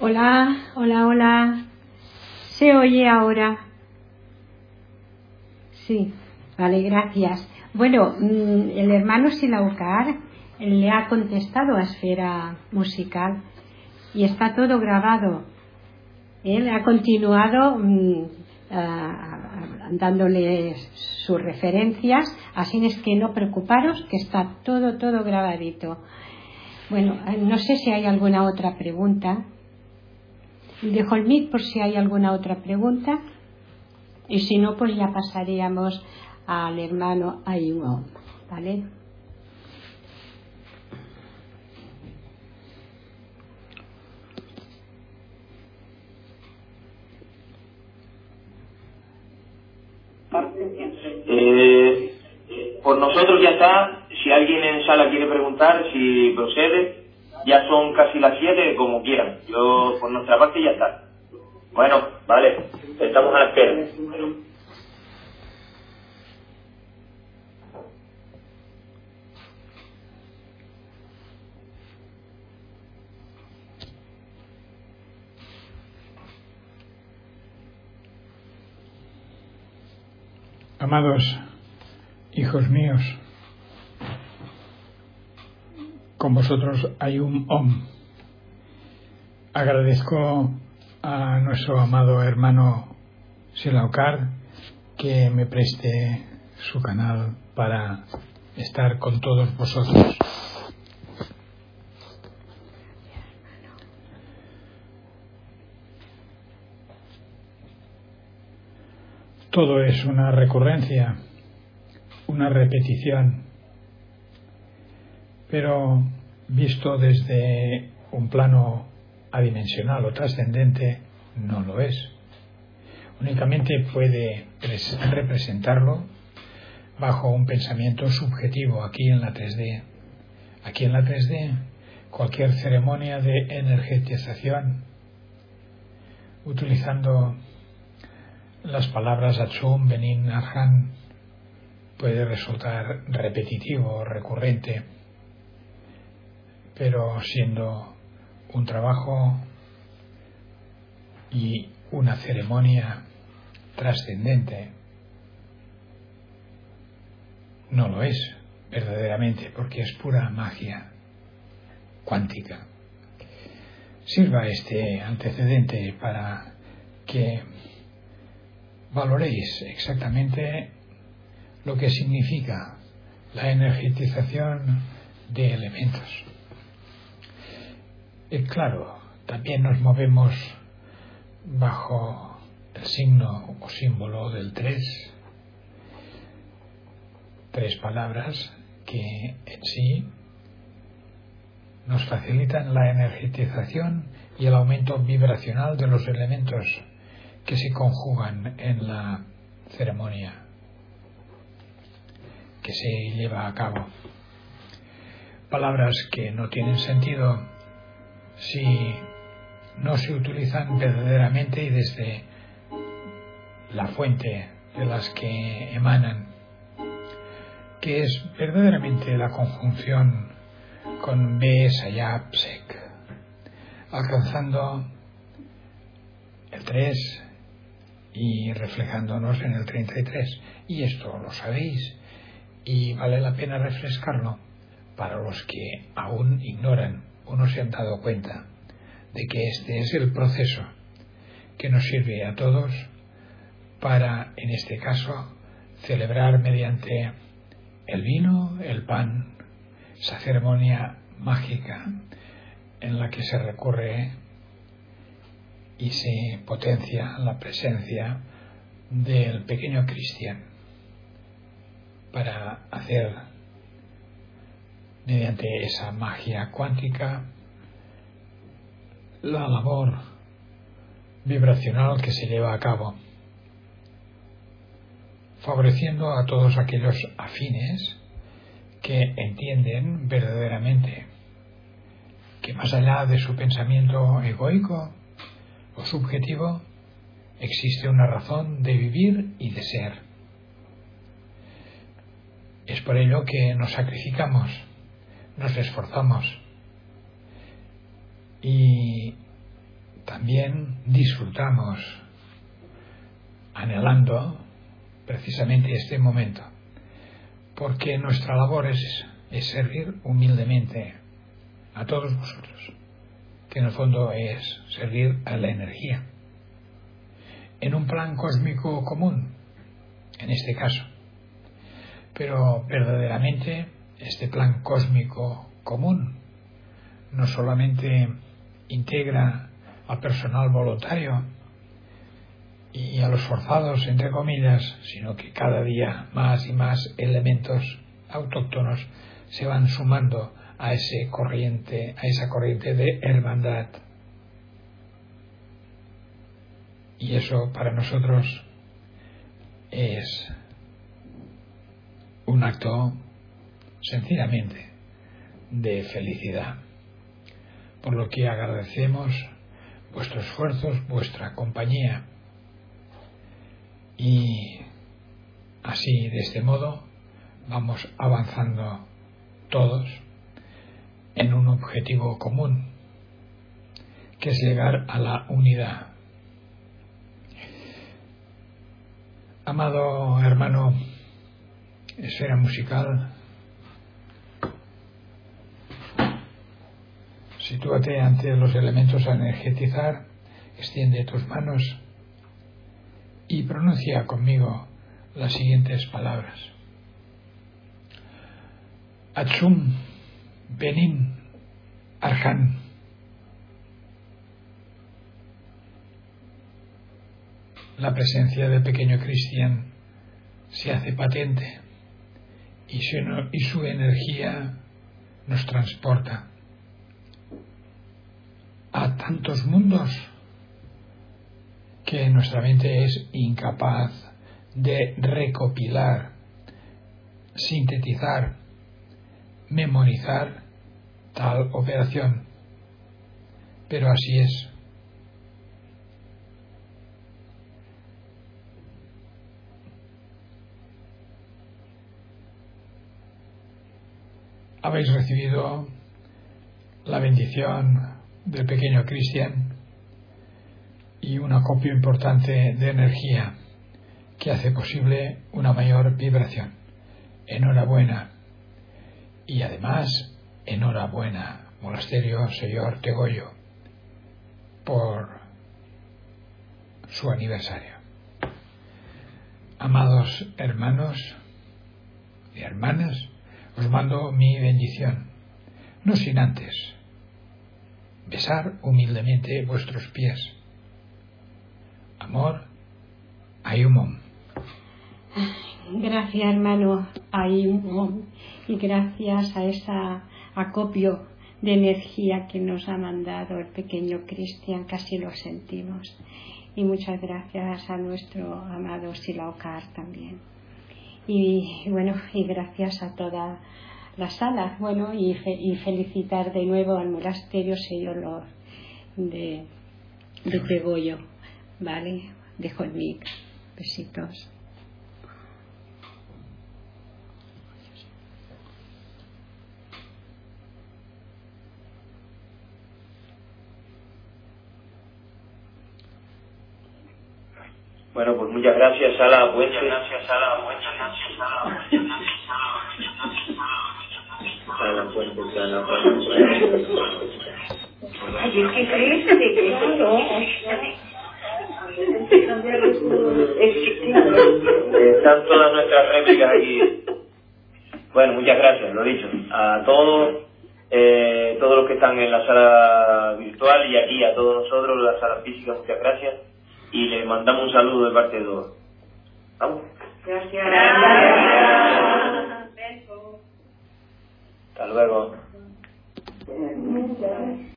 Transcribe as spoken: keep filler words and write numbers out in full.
Hola, hola, hola. ¿Se oye ahora? Sí, vale, gracias. Bueno, el hermano Silaucar le ha contestado a Esfera Musical y está todo grabado. Él ha continuado mmm, uh, dándole sus referencias, así es que no preocuparos, que está todo, todo grabadito. Bueno, no sé si hay alguna otra pregunta. Dejo el mic por si hay alguna otra pregunta. Y si no, pues ya pasaríamos al hermano Ayuo, ¿vale? Eh, por nosotros ya está. Si alguien en sala quiere preguntar si procede, ya son casi las siete, como quieran. Yo, por nuestra parte, ya está. Bueno, vale, estamos a la espera. Amados hijos míos, con vosotros hay un Om. Agradezco a nuestro amado hermano Silaucar que me preste su canal para estar con todos vosotros. Todo es una recurrencia, una repetición, pero visto desde un plano adimensional o trascendente, no lo es. Únicamente puede representarlo bajo un pensamiento subjetivo aquí en la tres D. Aquí en la tres D, cualquier ceremonia de energetización, utilizando las palabras Atsum, Benin, Arhan, puede resultar repetitivo o recurrente, pero siendo un trabajo y una ceremonia trascendente, no lo es verdaderamente, porque es pura magia cuántica. Sirva este antecedente para que valoréis exactamente lo que significa la energetización de elementos. Y claro, también nos movemos bajo el signo o símbolo del tres, tres palabras que en sí nos facilitan la energetización y el aumento vibracional de los elementos que se conjugan en la ceremonia que se lleva a cabo. Palabras que no tienen sentido si no se utilizan verdaderamente y desde la fuente de las que emanan, que es verdaderamente la conjunción con Be, Sayab, Sek, alcanzando el tres y reflejándonos en el treinta y tres. Y esto lo sabéis y vale la pena refrescarlo para los que aún ignoran o no se han dado cuenta de que este es el proceso que nos sirve a todos para, en este caso, celebrar mediante el vino, el pan, esa ceremonia mágica en la que se recurre y se potencia la presencia del pequeño cristiano para hacer, mediante esa magia cuántica, la labor vibracional que se lleva a cabo, favoreciendo a todos aquellos afines que entienden verdaderamente que más allá de su pensamiento egoico o subjetivo existe una razón de vivir y de ser. Es por ello que nos sacrificamos, nos esforzamos y también disfrutamos anhelando precisamente este momento, porque nuestra labor es, es servir humildemente a todos vosotros, que en el fondo es servir a la energía, en un plan cósmico común, en este caso. Pero verdaderamente este plan cósmico común no solamente integra al personal voluntario y a los forzados, entre comillas, sino que cada día más y más elementos autóctonos se van sumando a ese corriente, a esa corriente de hermandad. Y eso para nosotros es un acto sencillamente de felicidad, por lo que agradecemos vuestros esfuerzos, vuestra compañía, y así, de este modo, vamos avanzando todos en un objetivo común, que es llegar a la unidad. Amado hermano Esfera Musical, sitúate ante los elementos a energetizar, extiende tus manos y pronuncia conmigo las siguientes palabras. Atsum Benin Arhan. La presencia del pequeño Cristian se hace patente y su, y su energía nos transporta a tantos mundos que nuestra mente es incapaz de recopilar, sintetizar, memorizar tal operación. Pero así es. Habéis recibido la bendición del pequeño Cristian y un acopio importante de energía que hace posible una mayor vibración. Enhorabuena. Y además, enhorabuena, Monasterio Señor Tegoyo, por su aniversario. Amados hermanos y hermanas, os mando mi bendición, no sin antes besar humildemente vuestros pies. Amor, Ayumon. Gracias, hermano Ayumon, y gracias a ese acopio de energía que nos ha mandado el pequeño Cristian, casi lo sentimos. Y muchas gracias a nuestro amado Silaokar también. Y bueno, y gracias a toda la sala, bueno, y, fe, y felicitar de nuevo al Monasterio Señor de, de Tegoyo, ¿vale? De Jolmic. Besitos. Bueno, pues muchas gracias, Sala Puente. Muchas gracias, Sala Puente. Sala Puente, Sala Puente. Ay, es que crece, claro. Están todas nuestras réplicas aquí. Bueno, muchas gracias, lo dicho. A todos, eh, todos los que están en la sala virtual y aquí a todos nosotros, la sala física, muchas gracias. Y les mandamos un saludo de parte de todos. ¿Vamos? Gracias. Hasta luego.